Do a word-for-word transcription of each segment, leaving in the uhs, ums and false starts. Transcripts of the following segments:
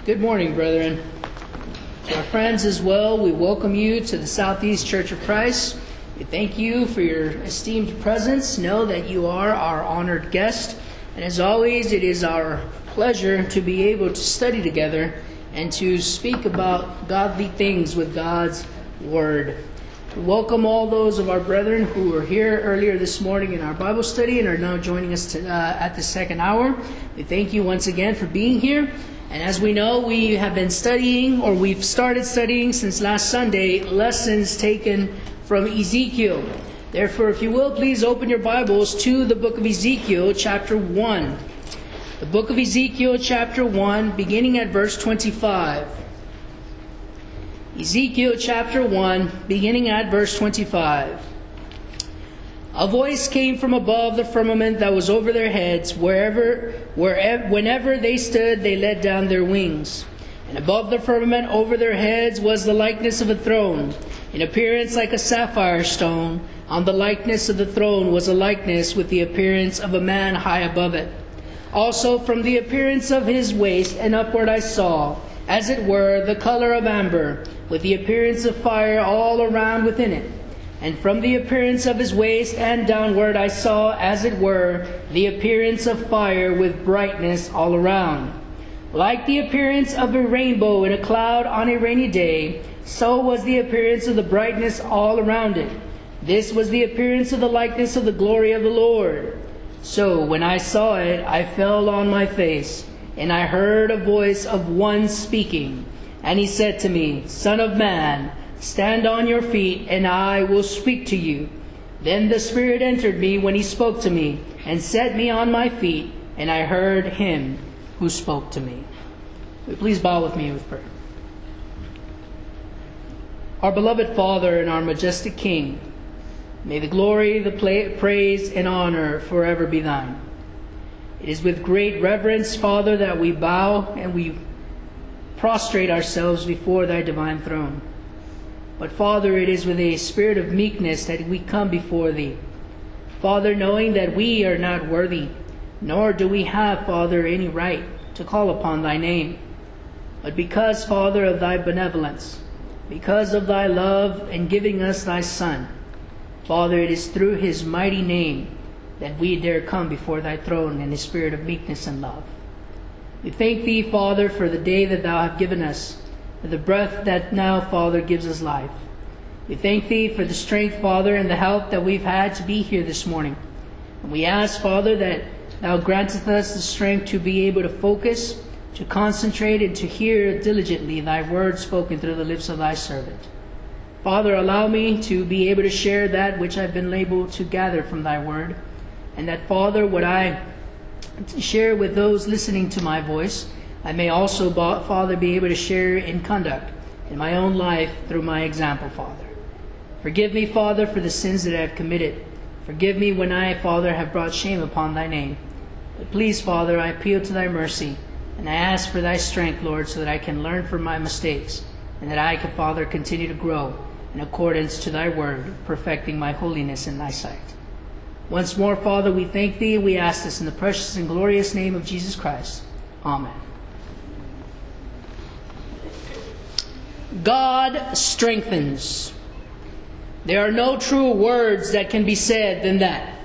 Good morning, brethren. To our friends as well, we welcome you to the Southeast Church of Christ. We thank you for your esteemed presence. Know that you are our honored guest. And as always, it is our pleasure to be able to study together and to speak about godly things with God's Word. We welcome all those of our brethren who were here earlier this morning in our Bible study and are now joining us to, uh, at the second hour. We thank you once again for being here. And as we know, we have been studying, or we've started studying since last Sunday, lessons taken from Ezekiel. Therefore, if you will, please open your Bibles to the book of Ezekiel, chapter one. The book of Ezekiel, chapter one, beginning at verse twenty-five. Ezekiel, chapter one, beginning at verse twenty-five. A voice came from above the firmament that was over their heads. Wherever, wherever, whenever they stood, they let down their wings. And above the firmament over their heads was the likeness of a throne, in appearance like a sapphire stone. On the likeness of the throne was a likeness with the appearance of a man high above it. Also from the appearance of his waist and upward I saw, as it were, the color of amber, with the appearance of fire all around within it. And from the appearance of his waist and downward I saw, as it were, the appearance of fire with brightness all around. Like the appearance of a rainbow in a cloud on a rainy day, so was the appearance of the brightness all around it. This was the appearance of the likeness of the glory of the Lord. So when I saw it, I fell on my face, and I heard a voice of one speaking. And he said to me, Son of man, stand on your feet, and I will speak to you. Then the Spirit entered me when he spoke to me, and set me on my feet, and I heard him who spoke to me. Will you please bow with me with prayer. Our beloved Father and our majestic King, may the glory, the praise, and honor forever be thine. It is with great reverence, Father, that we bow and we prostrate ourselves before thy divine throne. But, Father, it is with a spirit of meekness that we come before thee. Father, knowing that we are not worthy, nor do we have, Father, any right to call upon thy name. But because, Father, of thy benevolence, because of thy love in giving us thy Son, Father, it is through his mighty name that we dare come before thy throne in a spirit of meekness and love. We thank thee, Father, for the day that thou hast given us, for the breath that now, Father, gives us life. We thank thee for the strength, Father, and the health that we've had to be here this morning. And we ask, Father, that thou grantest us the strength to be able to focus, to concentrate, and to hear diligently thy word spoken through the lips of thy servant. Father, allow me to be able to share that which I've been able to gather from thy word. And that, Father, what I share with those listening to my voice, I may also, Father, be able to share in conduct in my own life through my example, Father. Forgive me, Father, for the sins that I have committed. Forgive me when I, Father, have brought shame upon thy name. But please, Father, I appeal to thy mercy, and I ask for thy strength, Lord, so that I can learn from my mistakes, and that I can, Father, continue to grow in accordance to thy word, perfecting my holiness in thy sight. Once more, Father, we thank thee, and we ask this in the precious and glorious name of Jesus Christ. Amen. God strengthens. There are no truer words that can be said than that.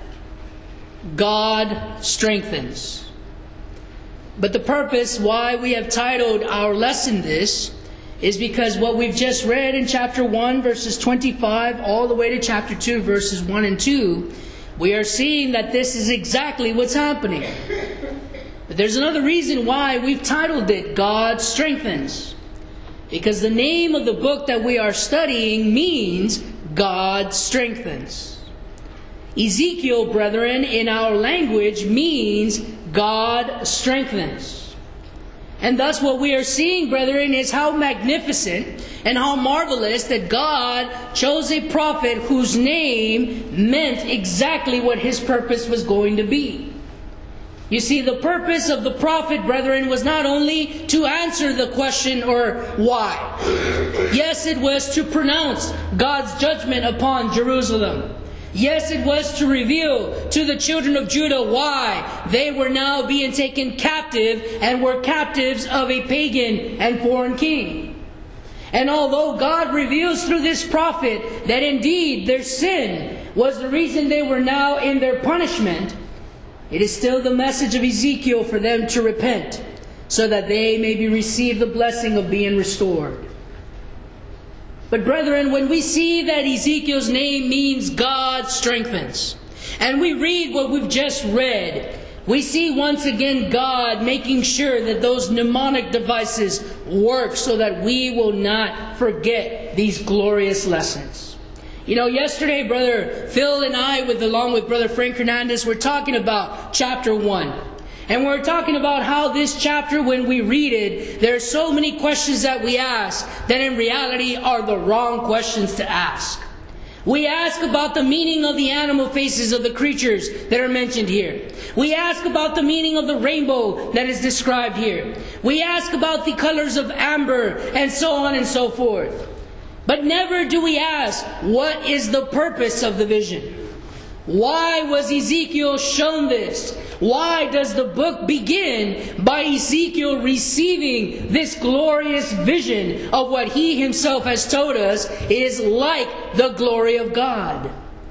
God strengthens. But the purpose why we have titled our lesson this is because what we've just read in chapter one, verses twenty-five, all the way to chapter two, verses one and two, we are seeing that this is exactly what's happening. But there's another reason why we've titled it God Strengthens. Because the name of the book that we are studying means God strengthens. Ezekiel, brethren, in our language means God strengthens. And thus what we are seeing, brethren, is how magnificent and how marvelous that God chose a prophet whose name meant exactly what his purpose was going to be. You see, the purpose of the prophet, brethren, was not only to answer the question or why. Yes, it was to pronounce God's judgment upon Jerusalem. Yes, it was to reveal to the children of Judah why they were now being taken captive and were captives of a pagan and foreign king. And although God reveals through this prophet that indeed their sin was the reason they were now in their punishment, it is still the message of Ezekiel for them to repent, so that they may be receive the blessing of being restored. But brethren, when we see that Ezekiel's name means God strengthens, and we read what we've just read, we see once again God making sure that those mnemonic devices work so that we will not forget these glorious lessons. You know, yesterday, Brother Phil and I, with along with Brother Frank Hernandez, were talking about chapter one. And we're talking about how this chapter, when we read it, there are so many questions that we ask that in reality are the wrong questions to ask. We ask about the meaning of the animal faces of the creatures that are mentioned here. We ask about the meaning of the rainbow that is described here. We ask about the colors of amber and so on and so forth. But never do we ask, what is the purpose of the vision? Why was Ezekiel shown this? Why does the book begin by Ezekiel receiving this glorious vision of what he himself has told us is like the glory of God?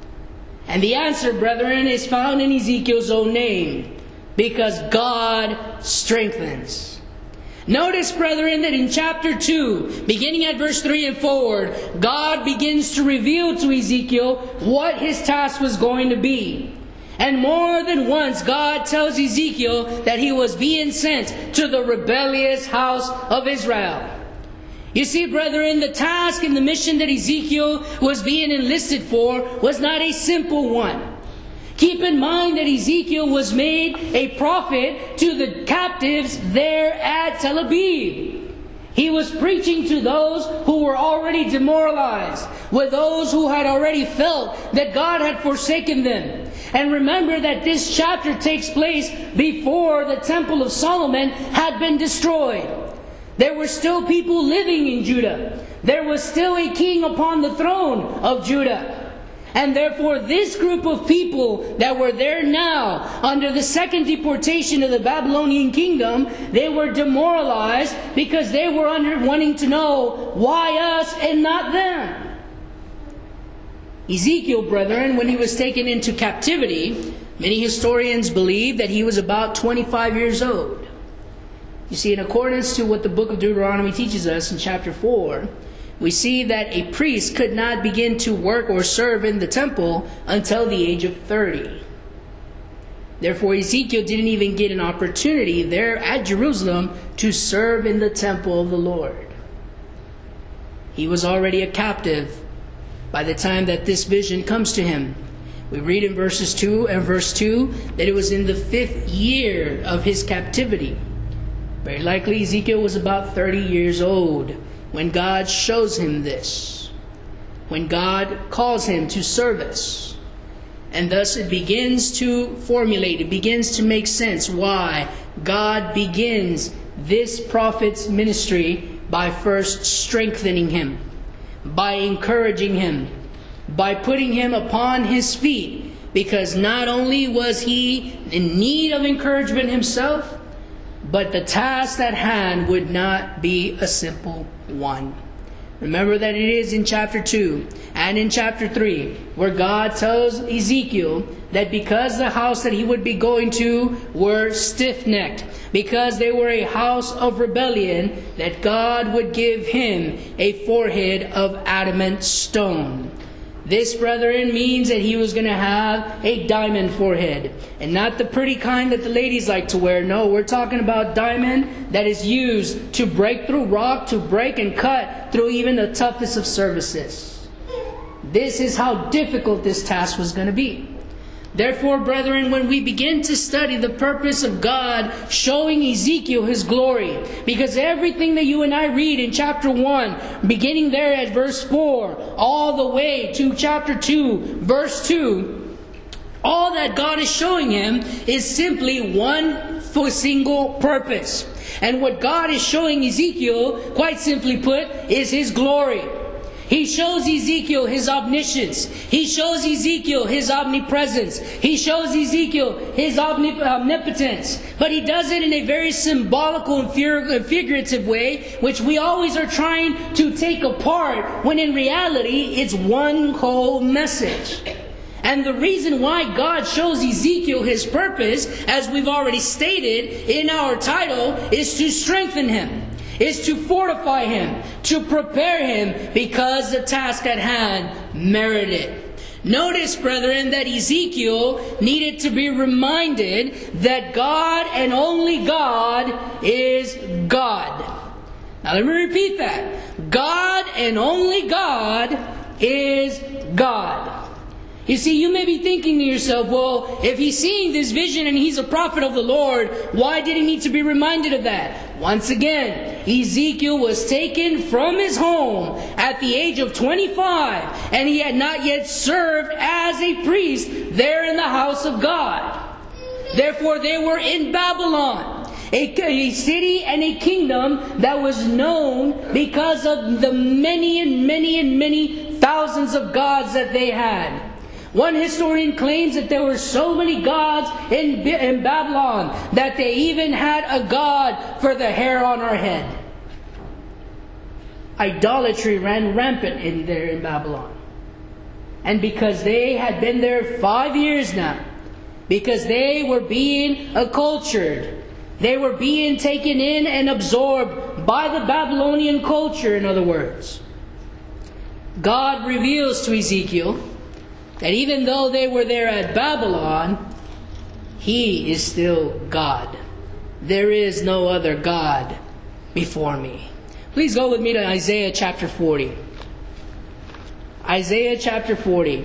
And the answer, brethren, is found in Ezekiel's own name, because God strengthens. Notice, brethren, that in chapter two, beginning at verse three and forward, God begins to reveal to Ezekiel what his task was going to be. And more than once, God tells Ezekiel that he was being sent to the rebellious house of Israel. You see, brethren, the task and the mission that Ezekiel was being enlisted for was not a simple one. Keep in mind that Ezekiel was made a prophet to the captives there at Tel Aviv. He was preaching to those who were already demoralized, with those who had already felt that God had forsaken them. And remember that this chapter takes place before the Temple of Solomon had been destroyed. There were still people living in Judah. There was still a king upon the throne of Judah. And therefore this group of people that were there now under the second deportation of the Babylonian kingdom, they were demoralized because they were under wanting to know why us and not them. Ezekiel, brethren, when he was taken into captivity, many historians believe that he was about twenty-five years old. You see, in accordance to what the book of Deuteronomy teaches us in chapter four, we see that a priest could not begin to work or serve in the temple until the age of thirty. Therefore, Ezekiel didn't even get an opportunity there at Jerusalem to serve in the temple of the Lord. He was already a captive by the time that this vision comes to him. We read in verses two and verse two that it was in the fifth year of his captivity. Very likely Ezekiel was about thirty years old when God shows him this, when God calls him to service. And thus it begins to formulate, it begins to make sense why God begins this prophet's ministry by first strengthening him, by encouraging him, by putting him upon his feet, because not only was he in need of encouragement himself, but the task at hand would not be a simple one. Remember that it is in chapter two and in chapter three where God tells Ezekiel that because the house that he would be going to were stiff-necked, because they were a house of rebellion, that God would give him a forehead of adamant stone. This, brethren, means that he was going to have a diamond forehead. And not the pretty kind that the ladies like to wear. No, we're talking about diamond that is used to break through rock, to break and cut through even the toughest of surfaces. This is how difficult this task was going to be. Therefore, brethren, when we begin to study the purpose of God showing Ezekiel his glory, because everything that you and I read in chapter one, beginning there at verse four, all the way to chapter two, verse two, all that God is showing him is simply one single purpose. And what God is showing Ezekiel, quite simply put, is his glory. He shows Ezekiel his omniscience. He shows Ezekiel his omnipresence. He shows Ezekiel his omnip- omnipotence. But he does it in a very symbolical and figurative way, which we always are trying to take apart, when in reality it's one whole message. And the reason why God shows Ezekiel his purpose, as we've already stated in our title, is to strengthen him, is to fortify him, to prepare him, because the task at hand merited it. Notice, brethren, that Ezekiel needed to be reminded that God and only God is God. Now let me repeat that. God and only God is God. You see, you may be thinking to yourself, well, if he's seeing this vision and he's a prophet of the Lord, why did he need to be reminded of that? Once again, Ezekiel was taken from his home at the age of twenty-five, and he had not yet served as a priest there in the house of God. Therefore, they were in Babylon, a, a city and a kingdom that was known because of the many and many and many thousands of gods that they had. One historian claims that there were so many gods in, in Babylon that they even had a god for the hair on our head. Idolatry ran rampant in there in Babylon. And because they had been there five years now, because they were being acculturated, they were being taken in and absorbed by the Babylonian culture, in other words, God reveals to Ezekiel that even though they were there at Babylon, He is still God. There is no other God before me. Please go with me to Isaiah chapter forty. Isaiah chapter forty.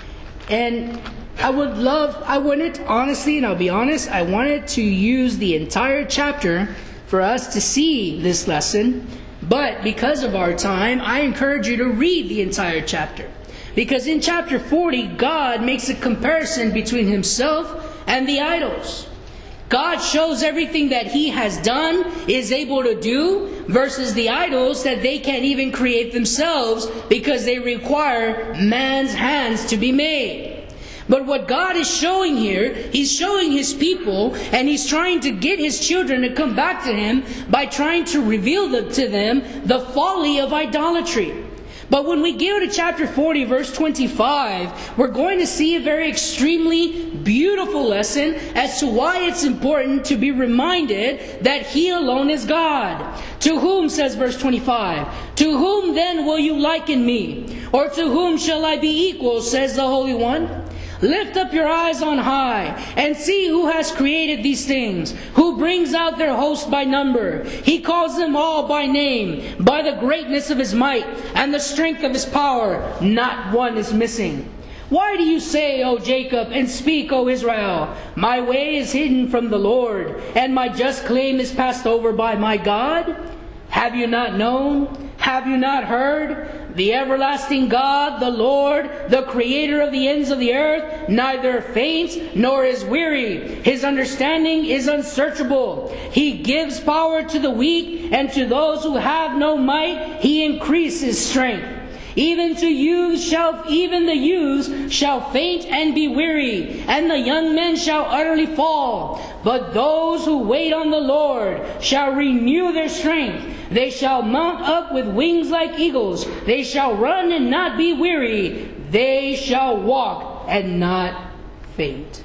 And I would love, I wanted, honestly, and I'll be honest, I wanted to use the entire chapter for us to see this lesson. But because of our time, I encourage you to read the entire chapter. Because in chapter forty, God makes a comparison between Himself and the idols. God shows everything that He has done, is able to do, versus the idols that they can't even create themselves because they require man's hands to be made. But what God is showing here, He's showing His people, and He's trying to get His children to come back to Him by trying to reveal them, to them the folly of idolatry. But when we go to chapter forty, verse twenty-five, we're going to see a very extremely beautiful lesson as to why it's important to be reminded that He alone is God. To whom, says verse twenty-five, to whom then will you liken me? Or to whom shall I be equal, says the Holy One? Lift up your eyes on high, and see who has created these things, who brings out their host by number. He calls them all by name, by the greatness of His might, and the strength of His power. Not one is missing. Why do you say, O Jacob, and speak, O Israel, my way is hidden from the Lord, and my just claim is passed over by my God? Have you not known? Have you not heard? The everlasting God, the Lord, the Creator of the ends of the earth, neither faints nor is weary. His understanding is unsearchable. He gives power to the weak, and to those who have no might, He increases strength. Even to youths shall, even the youths shall faint and be weary, and the young men shall utterly fall. But those who wait on the Lord shall renew their strength. They shall mount up with wings like eagles. They shall run and not be weary. They shall walk and not faint.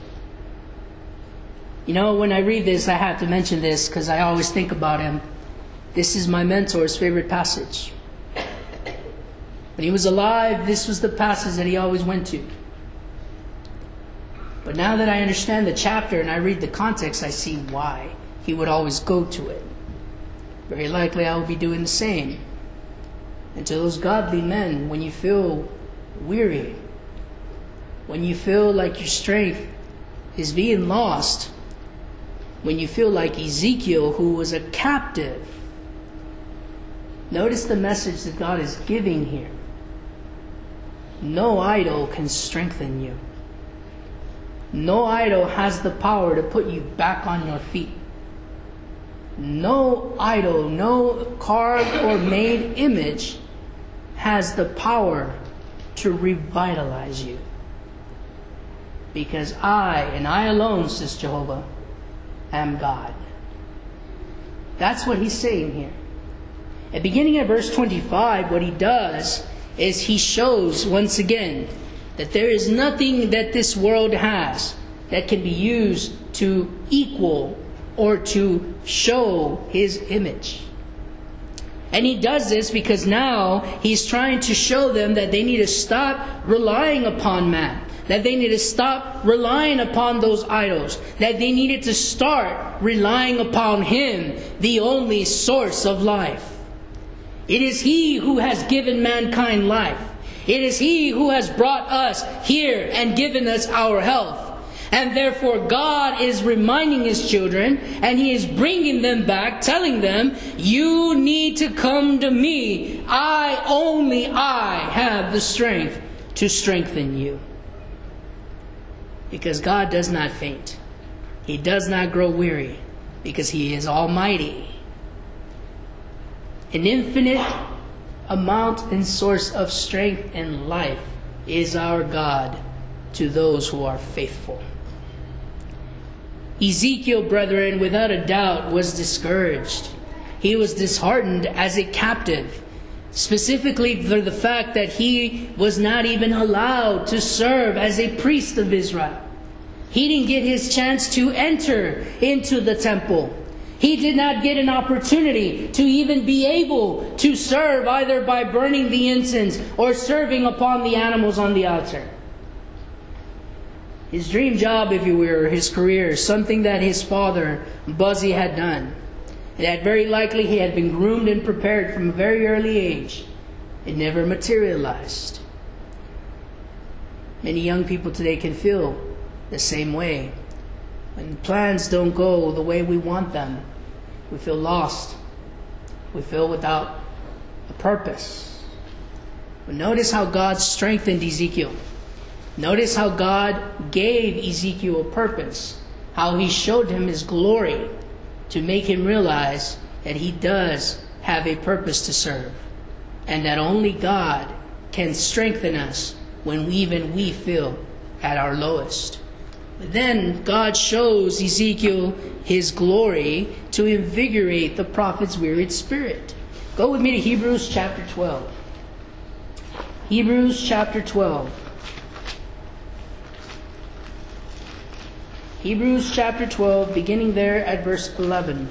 You know, when I read this, I have to mention this because I always think about him. This is my mentor's favorite passage. When he was alive, this was the passage that he always went to. But now that I understand the chapter and I read the context, I see why he would always go to it. Very likely I will be doing the same. And to those godly men, when you feel weary, when you feel like your strength is being lost, when you feel like Ezekiel, who was a captive, notice the message that God is giving here. No idol can strengthen you. No idol has the power to put you back on your feet. No idol, no carved or made image has the power to revitalize you. Because I, and I alone, says Jehovah, am God. That's what he's saying here. At beginning of verse twenty-five, what he does is he shows once again that there is nothing that this world has that can be used to equal or to show his image. And he does this because now he's trying to show them that they need to stop relying upon man. That they need to stop relying upon those idols. That they needed to start relying upon him, the only source of life. It is he who has given mankind life. It is he who has brought us here and given us our health. And therefore God is reminding his children, and he is bringing them back, telling them, you need to come to me. I, only I, have the strength to strengthen you. Because God does not faint. He does not grow weary, because he is almighty. An infinite amount and source of strength and life is our God to those who are faithful. Ezekiel, brethren, without a doubt was discouraged. He was disheartened as a captive, specifically for the fact that he was not even allowed to serve as a priest of Israel. He didn't get his chance to enter into the temple. He did not get an opportunity to even be able to serve either by burning the incense or serving upon the animals on the altar. His dream job, if you will, his career, something that his father, Buzzy, had done. That very likely he had been groomed and prepared from a very early age. It never materialized. Many young people today can feel the same way. When plans don't go the way we want them, we feel lost. We feel without a purpose. But notice how God strengthened Ezekiel. Notice how God gave Ezekiel a purpose. How he showed him his glory to make him realize that he does have a purpose to serve. And that only God can strengthen us when we, even we feel at our lowest. But then God shows Ezekiel his glory to invigorate the prophet's wearied spirit. Go with me to Hebrews chapter twelve. Hebrews chapter twelve. Hebrews chapter twelve, beginning there at verse eleven.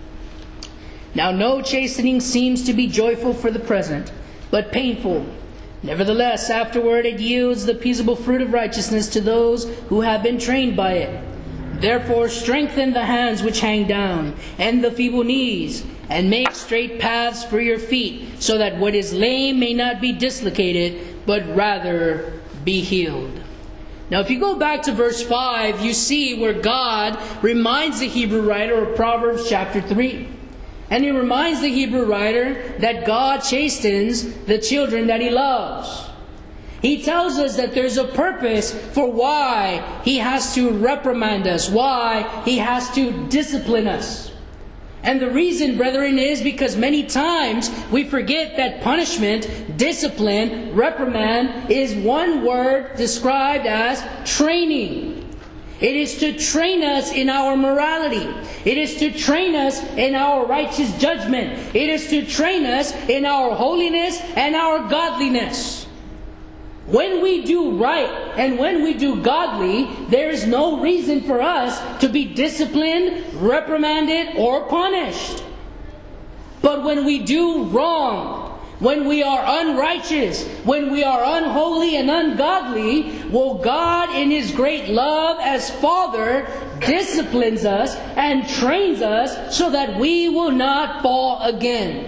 Now no chastening seems to be joyful for the present, but painful. Nevertheless, afterward it yields the peaceable fruit of righteousness to those who have been trained by it. Therefore strengthen the hands which hang down, and the feeble knees, and make straight paths for your feet, so that what is lame may not be dislocated, but rather be healed. Now, if you go back to verse five, you see where God reminds the Hebrew writer of Proverbs chapter three. And he reminds the Hebrew writer that God chastens the children that he loves. He tells us that there's a purpose for why he has to reprimand us, why he has to discipline us. And the reason, brethren, is because many times we forget that punishment, discipline, reprimand is one word described as training. It is to train us in our morality. It is to train us in our righteous judgment. It is to train us in our holiness and our godliness. When we do right and when we do godly, there is no reason for us to be disciplined, reprimanded, or punished. But when we do wrong, when we are unrighteous, when we are unholy and ungodly, well, God in His great love as Father disciplines us and trains us so that we will not fall again.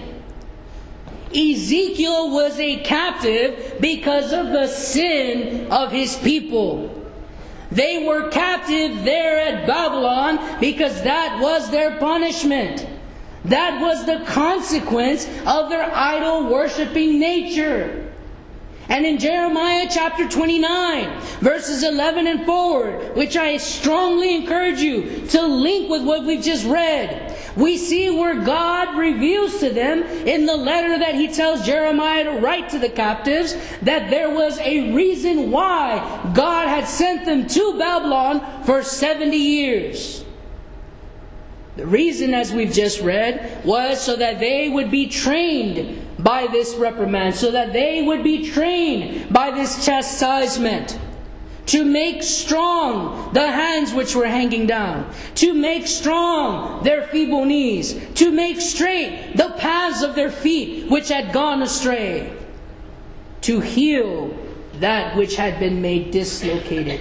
Ezekiel was a captive because of the sin of his people. They were captive there at Babylon because that was their punishment. That was the consequence of their idol-worshipping nature. And in Jeremiah chapter twenty-nine, verses eleven and forward, which I strongly encourage you to link with what we've just read, We see where God reveals to them in the letter that He tells Jeremiah to write to the captives that there was a reason why God had sent them to Babylon for seventy years. The reason, as we've just read, was so that they would be trained by this reprimand, so that they would be trained by this chastisement, to make strong the hands which were hanging down, to make strong their feeble knees, to make straight the paths of their feet which had gone astray, to heal that which had been made dislocated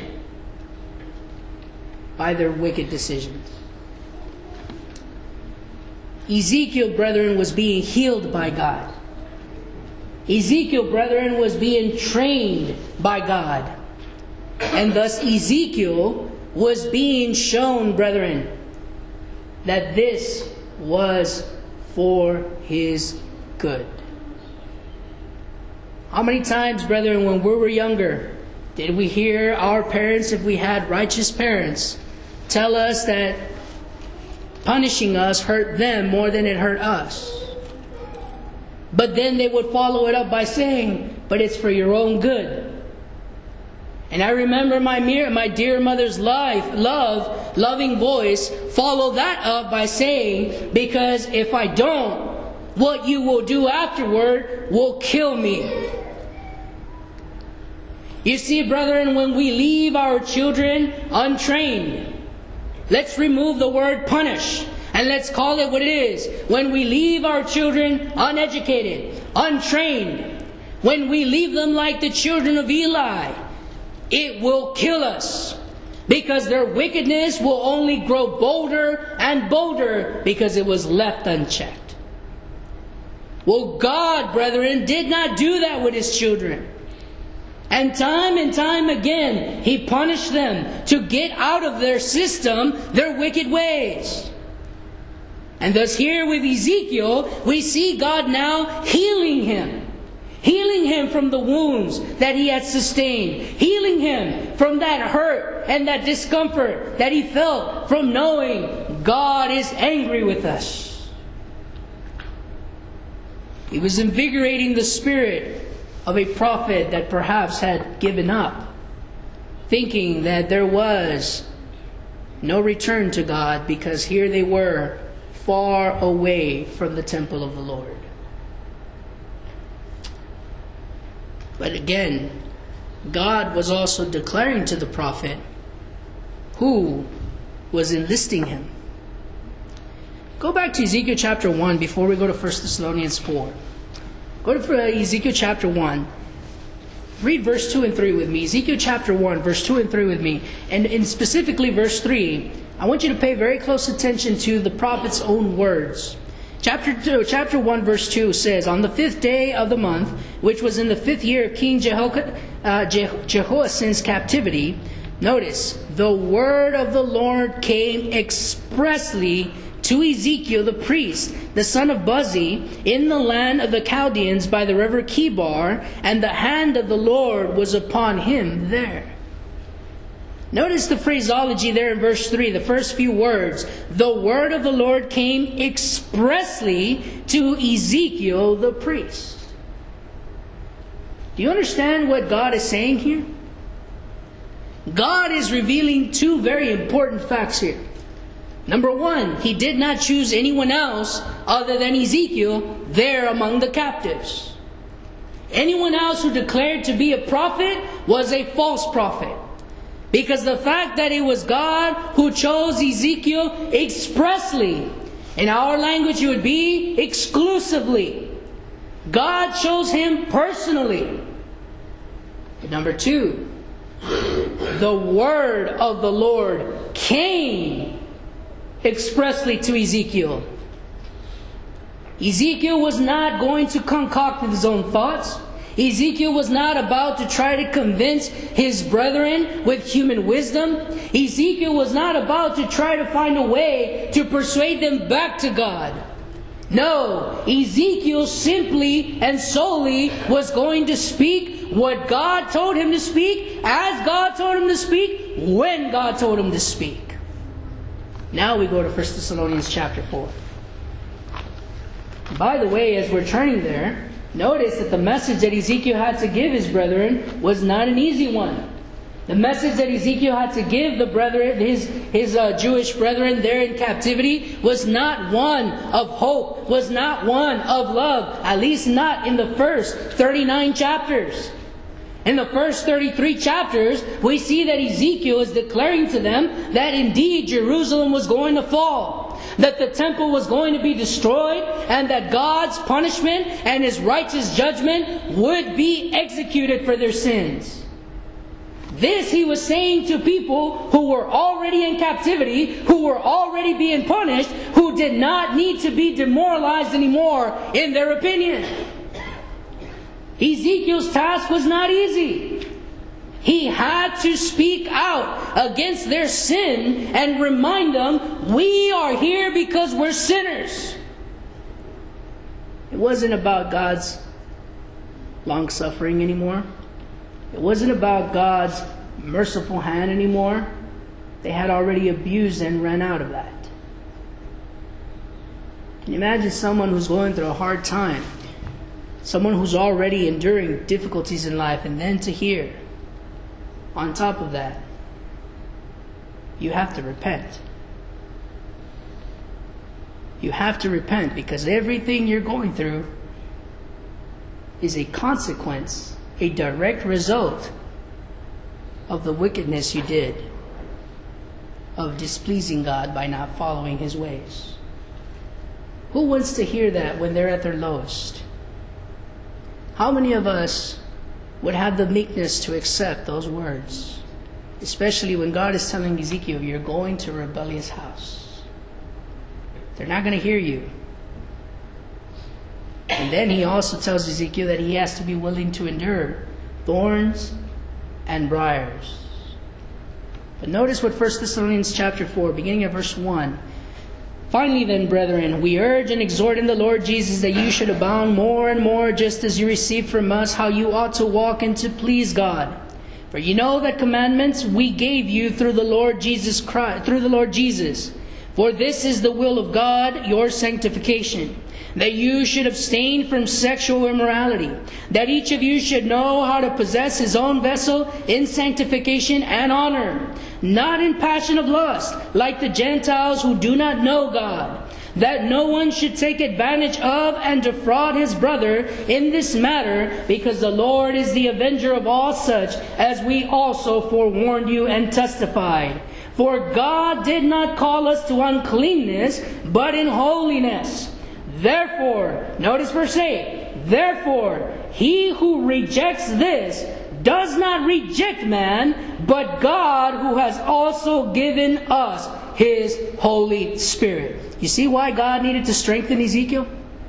by their wicked decisions. Ezekiel, brethren, was being healed by God. Ezekiel, brethren, was being trained by God. And thus Ezekiel was being shown, brethren, that this was for his good. How many times, brethren, when we were younger, did we hear our parents, if we had righteous parents, tell us that punishing us hurt them more than it hurt us? But then they would follow it up by saying, but it's for your own good. And I remember my my dear mother's life, love, loving voice follow that up by saying, because if I don't, what you will do afterward will kill me. You see, brethren, when we leave our children untrained, let's remove the word punish and let's call it what it is. When we leave our children uneducated, untrained, when we leave them like the children of Eli, it will kill us, because their wickedness will only grow bolder and bolder because it was left unchecked. Well, God, brethren, did not do that with His children. And time and time again, He punished them to get out of their system their wicked ways. And thus here with Ezekiel, we see God now healing him. Healing him from the wounds that he had sustained. Healing him from that hurt and that discomfort that he felt from knowing God is angry with us. He was invigorating the spirit of a prophet that perhaps had given up, thinking that there was no return to God because here they were far away from the temple of the Lord. But again, God was also declaring to the prophet who was enlisting him. Go back to Ezekiel chapter one before we go to First Thessalonians four. Go to Ezekiel chapter one. Read verse two and three with me. Ezekiel chapter one, verse two and three with me. And, and specifically verse three, I want you to pay very close attention to the prophet's own words. Chapter two, chapter one, verse two says, on the fifth day of the month, which was in the fifth year of King Jeho- uh, Je- Jehoiachin's captivity, notice, the word of the Lord came expressly to Ezekiel the priest, the son of Buzi, in the land of the Chaldeans by the river Kibar, and the hand of the Lord was upon him there. Notice the phraseology there in verse three, the first few words. The word of the Lord came expressly to Ezekiel the priest. Do you understand what God is saying here? God is revealing two very important facts here. Number one, He did not choose anyone else other than Ezekiel there among the captives. Anyone else who declared to be a prophet was a false prophet. Because the fact that it was God who chose Ezekiel expressly, in our language it would be exclusively. God chose him personally. And number two, the word of the Lord came expressly to Ezekiel. Ezekiel was not going to concoct his own thoughts. Ezekiel was not about to try to convince his brethren with human wisdom. Ezekiel was not about to try to find a way to persuade them back to God. No, Ezekiel simply and solely was going to speak what God told him to speak, as God told him to speak, when God told him to speak. Now we go to First Thessalonians chapter four. By the way, as we're turning there, notice that the message that Ezekiel had to give his brethren was not an easy one. The message that Ezekiel had to give the brethren, his, his uh, Jewish brethren there in captivity, was not one of hope, was not one of love, at least not in the first thirty-nine chapters. In the first thirty-three chapters, we see that Ezekiel is declaring to them that indeed Jerusalem was going to fall, that the temple was going to be destroyed, and that God's punishment and His righteous judgment would be executed for their sins. This he was saying to people who were already in captivity, who were already being punished, who did not need to be demoralized anymore in their opinion. Ezekiel's task was not easy. He had to speak out against their sin and remind them, we are here because we're sinners. It wasn't about God's long-suffering anymore. It wasn't about God's merciful hand anymore. They had already abused and ran out of that. Can you imagine someone who's going through a hard time? Someone who's already enduring difficulties in life, and then to hear, on top of that, you have to repent. You have to repent because everything you're going through is a consequence, a direct result of the wickedness you did, of displeasing God by not following His ways. Who wants to hear that when they're at their lowest? How many of us would have the meekness to accept those words? Especially when God is telling Ezekiel, you're going to a rebellious house. They're not going to hear you. And then he also tells Ezekiel that he has to be willing to endure thorns and briars. But notice what First Thessalonians chapter four, beginning at verse one. Finally then, brethren, we urge and exhort in the Lord Jesus that you should abound more and more, just as you received from us how you ought to walk and to please God. For you know that commandments we gave you through the Lord Jesus Christ, through the Lord Jesus. For this is the will of God, your sanctification, that you should abstain from sexual immorality, that each of you should know how to possess his own vessel in sanctification and honor, not in passion of lust, like the Gentiles who do not know God, that no one should take advantage of and defraud his brother in this matter, because the Lord is the avenger of all such, as we also forewarned you and testified. For God did not call us to uncleanness, but in holiness. Therefore, notice verse eight, therefore, he who rejects this does not reject man, but God, who has also given us His Holy Spirit. You see why God needed to strengthen Ezekiel?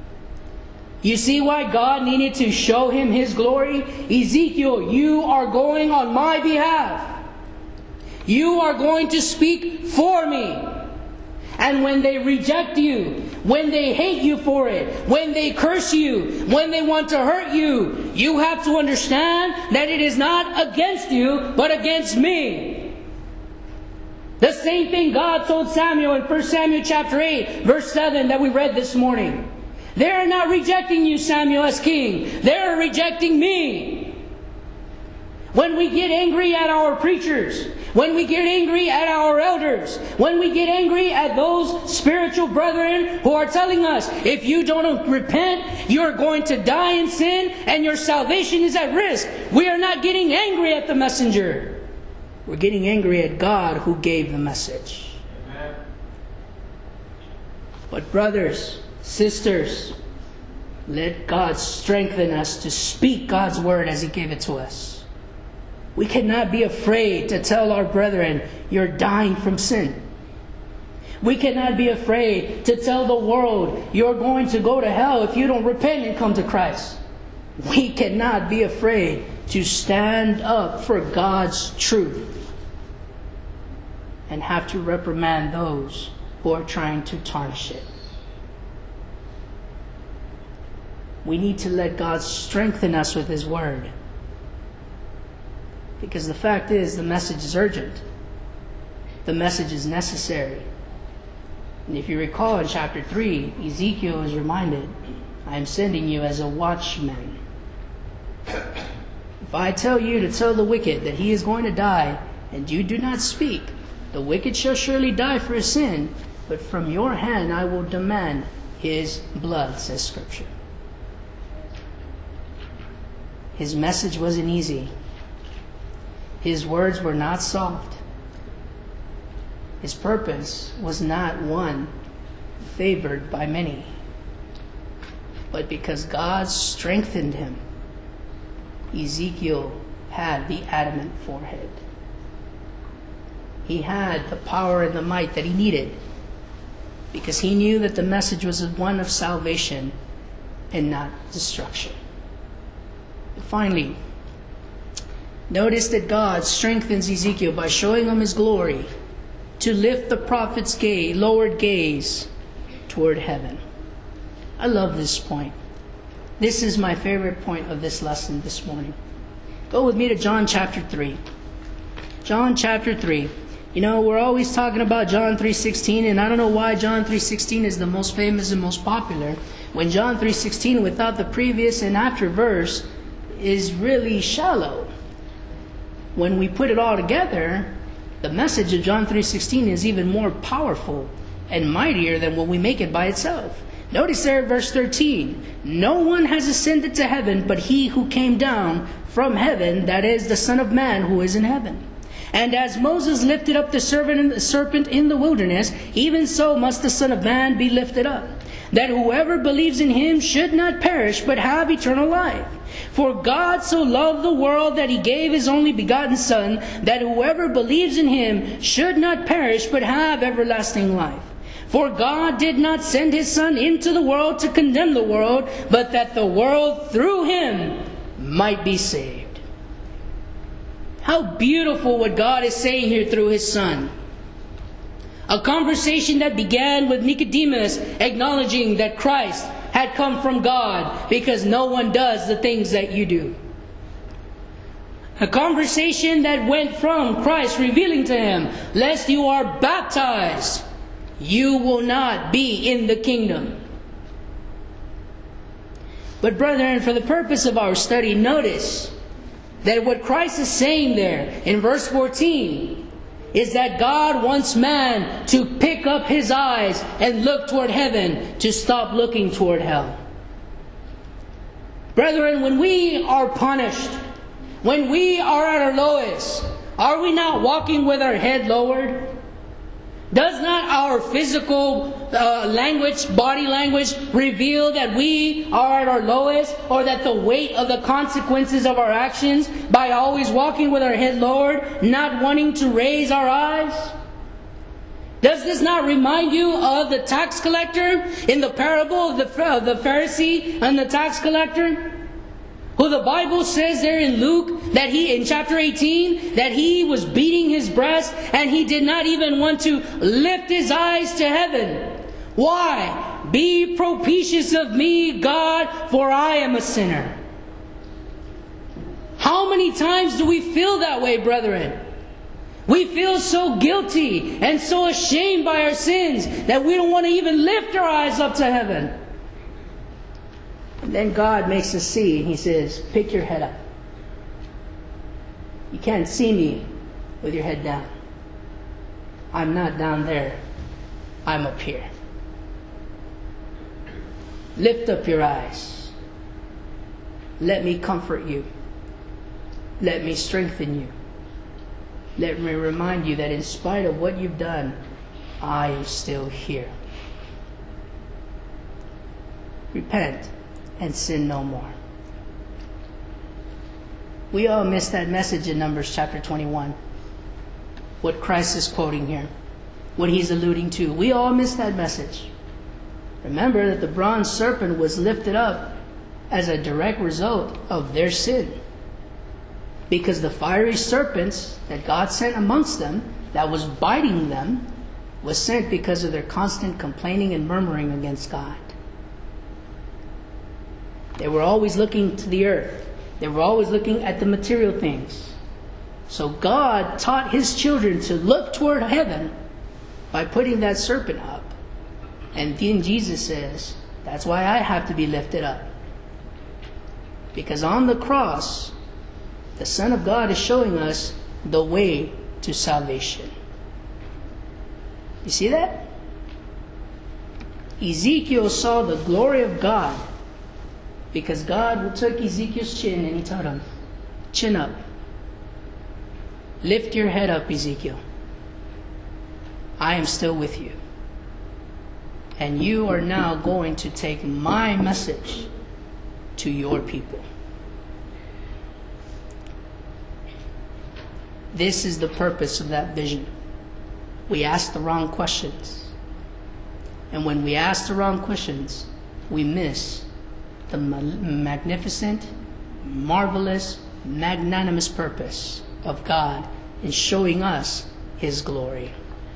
You see why God needed to show him His glory? Ezekiel, you are going on my behalf. You are going to speak for me. And when they reject you, when they hate you for it, when they curse you, when they want to hurt you, you have to understand that it is not against you, but against me. The same thing God told Samuel in First Samuel chapter eight, verse seven that we read this morning. They are not rejecting you, Samuel, as king. They are rejecting me. When we get angry at our preachers, when we get angry at our elders, when we get angry at those spiritual brethren who are telling us, if you don't repent, you're going to die in sin and your salvation is at risk. We are not getting angry at the messenger. We're getting angry at God who gave the message. Amen. But brothers, sisters, let God strengthen us to speak God's word as He gave it to us. We cannot be afraid to tell our brethren, you're dying from sin. We cannot be afraid to tell the world, you're going to go to hell if you don't repent and come to Christ. We cannot be afraid to stand up for God's truth and have to reprimand those who are trying to tarnish it. We need to let God strengthen us with His word. Because the fact is, the message is urgent. The message is necessary. And if you recall in chapter three, Ezekiel is reminded I am sending you as a watchman. If I tell you to tell the wicked that he is going to die, and you do not speak, the wicked shall surely die for his sin, but from your hand I will demand his blood, says Scripture. His message wasn't easy. His words were not soft. His purpose was not one favored by many, but because God strengthened him, Ezekiel had the adamant forehead. He had the power and the might that he needed, because he knew that the message was one of salvation and not destruction. And finally, notice that God strengthens Ezekiel by showing him his glory to lift the prophet's gaze, lowered gaze toward heaven. I love this point. This is my favorite point of this lesson this morning. Go with me to John chapter three. John chapter three. You know, we're always talking about John three sixteen, and I don't know why John three sixteen is the most famous and most popular, when John three sixteen, without the previous and after verse, is really shallow. When we put it all together, the message of John three sixteen is even more powerful and mightier than when we make it by itself. Notice there at verse thirteen, no one has ascended to heaven but he who came down from heaven, that is, the Son of Man who is in heaven. And as Moses lifted up the serpent in the wilderness, even so must the Son of Man be lifted up, that whoever believes in him should not perish but have eternal life. For God so loved the world that he gave his only begotten Son, that whoever believes in him should not perish but have everlasting life. For God did not send his Son into the world to condemn the world, but that the world through him might be saved. How beautiful what God is saying here through his Son. A conversation that began with Nicodemus acknowledging that Christ had come from God, because no one does the things that you do. A conversation that went from Christ revealing to him, lest you are baptized, you will not be in the kingdom. But brethren, for the purpose of our study, notice that what Christ is saying there in verse fourteen is that God wants man to pick up his eyes and look toward heaven, to stop looking toward hell. Brethren, when we are punished, when we are at our lowest, are we not walking with our head lowered? Does not our physical uh, language, body language, reveal that we are at our lowest, or that the weight of the consequences of our actions by always walking with our head lowered, not wanting to raise our eyes? Does this not remind you of the tax collector in the parable of the, of the Pharisee and the tax collector? Who the Bible says there in Luke, that he, in chapter eighteen, that he was beating his breast and he did not even want to lift his eyes to heaven. Why? Be propitious of me, God, for I am a sinner. How many times do we feel that way, brethren? We feel so guilty and so ashamed by our sins that we don't want to even lift our eyes up to heaven. And then God makes us see, and he says, pick your head up. You can't see me with your head down. I'm not down there. I'm up here. Lift up your eyes. Let me comfort you. Let me strengthen you. Let me remind you that in spite of what you've done, I am still here. Repent and sin no more. We all missed that message in Numbers chapter twenty-one. What Christ is quoting here. What he's alluding to. We all missed that message. Remember that the bronze serpent was lifted up as a direct result of their sin. Because the fiery serpents that God sent amongst them, that was biting them, was sent because of their constant complaining and murmuring against God. They were always looking to the earth. They were always looking at the material things. So God taught his children to look toward heaven by putting that serpent up. And then Jesus says, That's why I have to be lifted up. Because on the cross, the Son of God is showing us the way to salvation. You see that? Ezekiel saw the glory of God because God took Ezekiel's chin and he told him, chin up. Lift your head up, Ezekiel. I am still with you. And you are now going to take my message to your people. This is the purpose of that vision. We ask the wrong questions. And when we ask the wrong questions, we miss the magnificent, marvelous, magnanimous purpose of God in showing us His glory.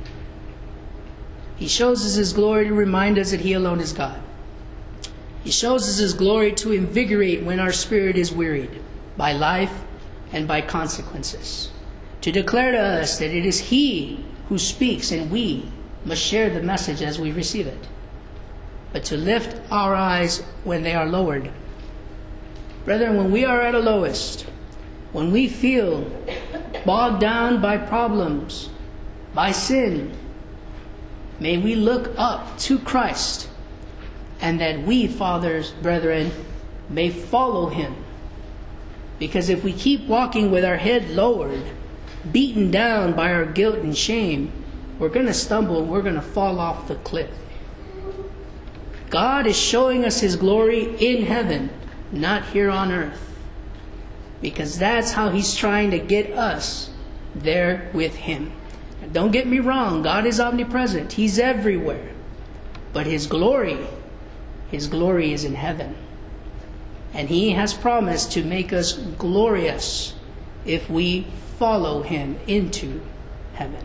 He shows us His glory to remind us that He alone is God. He shows us His glory to invigorate when our spirit is wearied by life and by consequences. To declare to us that it is He who speaks and we must share the message as we receive it. But to lift our eyes when they are lowered. Brethren, when we are at our lowest, when we feel bogged down by problems, by sin, may we look up to Christ, and that we, fathers, brethren, may follow Him. Because if we keep walking with our head lowered, beaten down by our guilt and shame, we're going to stumble and we're going to fall off the cliff. God is showing us His glory in heaven, not here on earth. Because that's how He's trying to get us there with Him. And don't get me wrong, God is omnipresent. He's everywhere. But His glory, His glory is in heaven. And He has promised to make us glorious if we follow Him into heaven.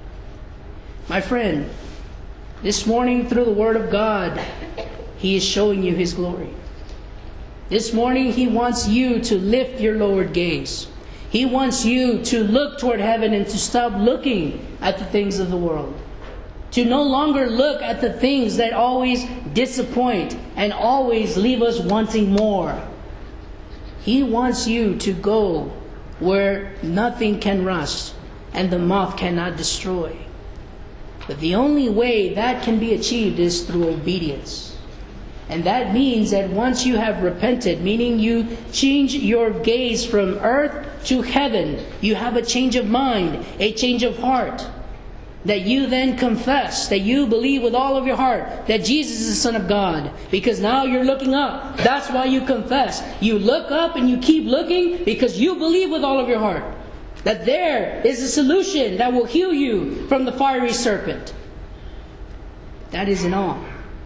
My friend, this morning through the Word of God, He is showing you His glory. This morning He wants you to lift your lowered gaze. He wants you to look toward heaven and to stop looking at the things of the world. To no longer look at the things that always disappoint and always leave us wanting more. He wants you to go where nothing can rust and the moth cannot destroy. But the only way that can be achieved is through obedience. And that means that once you have repented, meaning you change your gaze from earth to heaven, you have a change of mind, a change of heart, that you then confess, that you believe with all of your heart that Jesus is the Son of God. Because now you're looking up. That's why you confess. You look up and you keep looking because you believe with all of your heart that there is a solution that will heal you from the fiery serpent. That isn't all.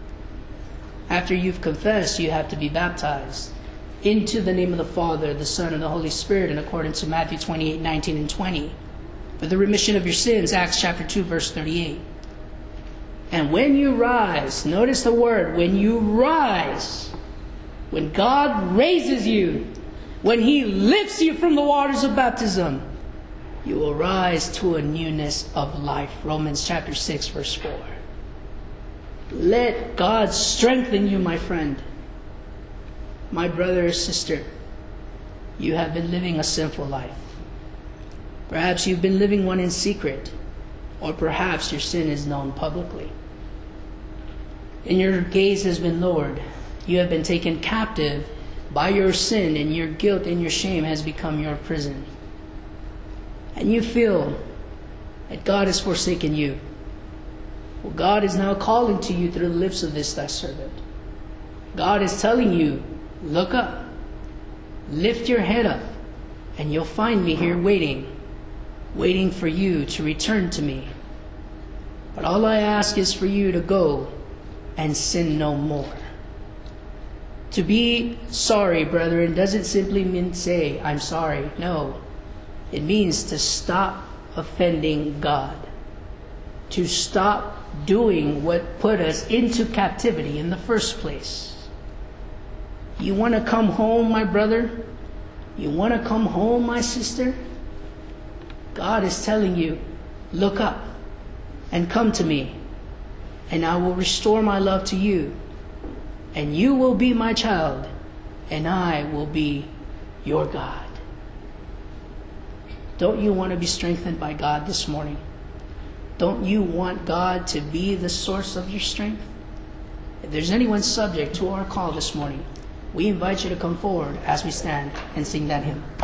After you've confessed, you have to be baptized into the name of the Father, the Son, and the Holy Spirit in accordance to Matthew twenty-eight, nineteen, and twenty. For the remission of your sins, Acts chapter two, verse thirty-eight. And when you rise, notice the word, when you rise, when God raises you, when He lifts you from the waters of baptism, you will rise to a newness of life. Romans chapter six, verse four. Let God strengthen you, my friend. My brother or sister, you have been living a sinful life. Perhaps you've been living one in secret, or perhaps your sin is known publicly. And your gaze has been lowered. You have been taken captive by your sin, and your guilt and your shame has become your prison. And you feel that God has forsaken you. Well, God is now calling to you through the lips of this thy servant. God is telling you, look up, lift your head up, and you'll find me here waiting, waiting for you to return to me. But all I ask is for you to go and sin no more. To be sorry, brethren, doesn't simply mean say, I'm sorry. No. It means to stop offending God. To stop doing what put us into captivity in the first place. You want to come home, my brother? You want to come home, my sister? God is telling you, look up and come to me, and I will restore my love to you. and you will be my child, and I will be your God. Don't you want to be strengthened by God this morning? Don't you want God to be the source of your strength? If there's anyone subject to our call this morning, we invite you to come forward as we stand and sing that hymn.